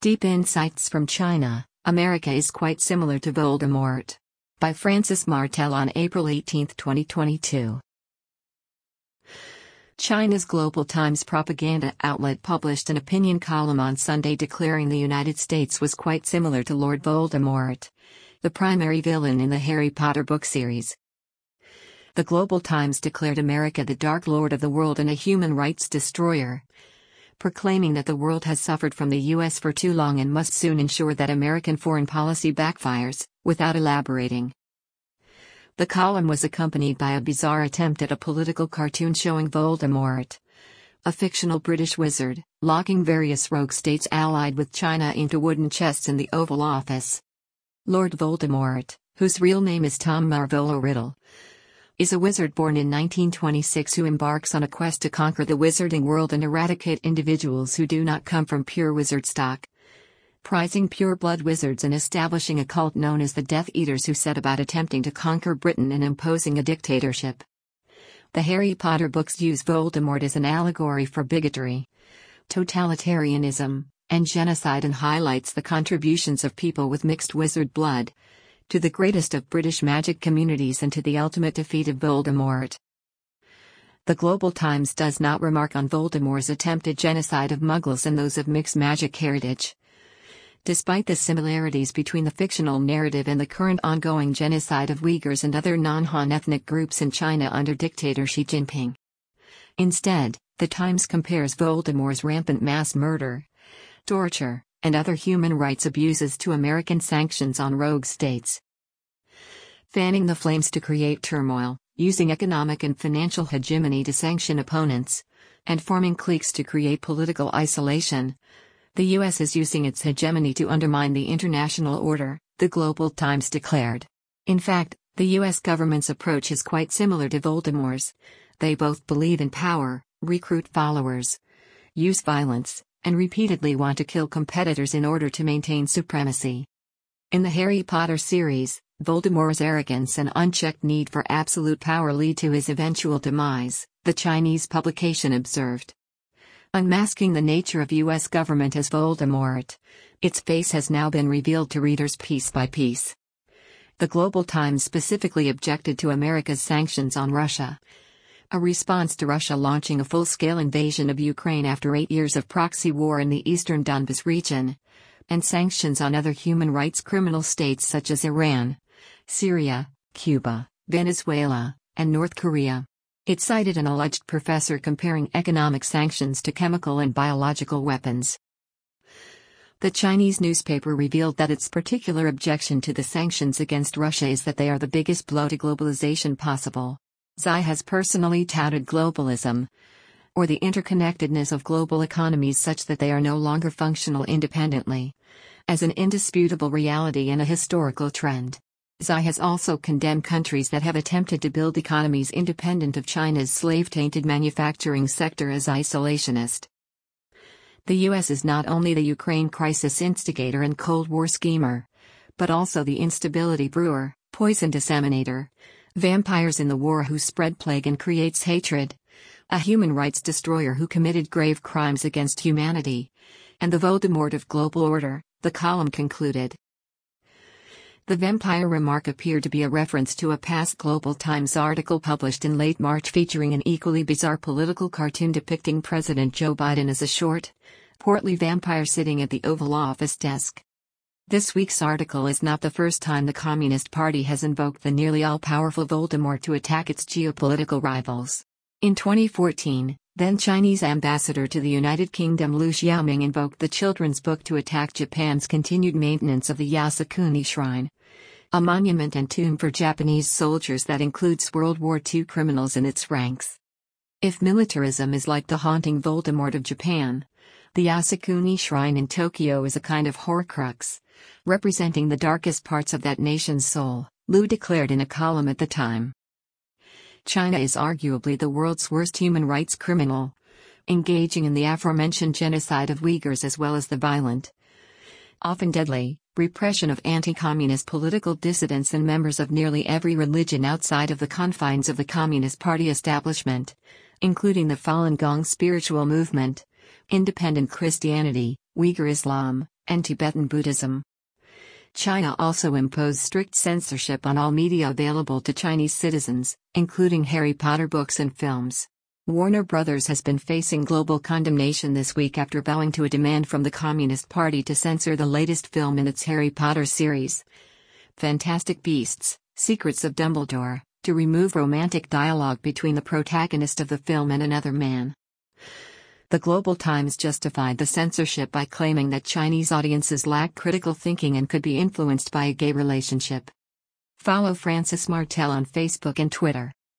Deep Insights from China, America is quite similar to Voldemort. By Francis Martel on April 18, 2022. China's Global Times propaganda outlet published an opinion column on Sunday declaring the United States was quite similar to Lord Voldemort, the primary villain in the Harry Potter book series. The Global Times declared America the Dark Lord of the world and a human rights destroyer, proclaiming that the world has suffered from the U.S. for too long and must soon ensure that American foreign policy backfires, without elaborating. The column was accompanied by a bizarre attempt at a political cartoon showing Voldemort, a fictional British wizard, locking various rogue states allied with China into wooden chests in the Oval Office. Lord Voldemort, whose real name is Tom Marvolo Riddle, is a wizard born in 1926 who embarks on a quest to conquer the wizarding world and eradicate individuals who do not come from pure wizard stock, prizing pure-blood wizards and establishing a cult known as the Death Eaters who set about attempting to conquer Britain and imposing a dictatorship. The Harry Potter books use Voldemort as an allegory for bigotry, totalitarianism, and genocide and highlights the contributions of people with mixed wizard blood to the greatest of British magic communities and to the ultimate defeat of Voldemort. The Global Times does not remark on Voldemort's attempted genocide of Muggles and those of mixed magic heritage. Despite the similarities between the fictional narrative and the current ongoing genocide of Uyghurs and other non-Han ethnic groups in China under dictator Xi Jinping. Instead, the Times compares Voldemort's rampant mass murder, torture, and other human rights abuses to American sanctions on rogue states. Fanning the flames to create turmoil, using economic and financial hegemony to sanction opponents, and forming cliques to create political isolation, the U.S. is using its hegemony to undermine the international order, the Global Times declared. In fact, the U.S. government's approach is quite similar to Voldemort's. They both believe in power, recruit followers, use violence, and repeatedly want to kill competitors in order to maintain supremacy. In the Harry Potter series, Voldemort's arrogance and unchecked need for absolute power lead to his eventual demise, the Chinese publication observed. Unmasking the nature of U.S. government as Voldemort, its face has now been revealed to readers piece by piece. The Global Times specifically objected to America's sanctions on Russia, a response to Russia launching a full-scale invasion of Ukraine after 8 years of proxy war in the eastern Donbas region, and sanctions on other human rights criminal states such as Iran, Syria, Cuba, Venezuela, and North Korea. It cited an alleged professor comparing economic sanctions to chemical and biological weapons. The Chinese newspaper revealed that its particular objection to the sanctions against Russia is that they are the biggest blow to globalization possible. Xi has personally touted globalism, or the interconnectedness of global economies such that they are no longer functional independently, as an indisputable reality and a historical trend. Xi has also condemned countries that have attempted to build economies independent of China's slave-tainted manufacturing sector as isolationist. The U.S. is not only the Ukraine crisis instigator and Cold War schemer, but also the instability brewer, poison disseminator, vampires in the war who spread plague and creates hatred, a human rights destroyer who committed grave crimes against humanity, and the Voldemort of global order, the column concluded. The vampire remark appeared to be a reference to a past Global Times article published in late March featuring an equally bizarre political cartoon depicting President Joe Biden as a short, portly vampire sitting at the Oval Office desk. This week's article is not the first time the Communist Party has invoked the nearly all-powerful Voldemort to attack its geopolitical rivals. In 2014, then Chinese ambassador to the United Kingdom Liu Xiaoming invoked the children's book to attack Japan's continued maintenance of the Yasukuni Shrine, a monument and tomb for Japanese soldiers that includes World War II criminals in its ranks. If militarism is like the haunting Voldemort of Japan, the Yasukuni Shrine in Tokyo is a kind of Horcrux, representing the darkest parts of that nation's soul, Liu declared in a column at the time. China is arguably the world's worst human rights criminal, engaging in the aforementioned genocide of Uyghurs as well as the violent, often deadly, repression of anti-communist political dissidents and members of nearly every religion outside of the confines of the Communist Party establishment, including the Falun Gong spiritual movement, independent Christianity, Uyghur Islam, and Tibetan Buddhism. China also imposed strict censorship on all media available to Chinese citizens, including Harry Potter books and films. Warner Brothers has been facing global condemnation this week after bowing to a demand from the Communist Party to censor the latest film in its Harry Potter series, Fantastic Beasts: Secrets of Dumbledore, to remove romantic dialogue between the protagonist of the film and another man. The Global Times justified the censorship by claiming that Chinese audiences lack critical thinking and could be influenced by a gay relationship. Follow Francis Martel on Facebook and Twitter.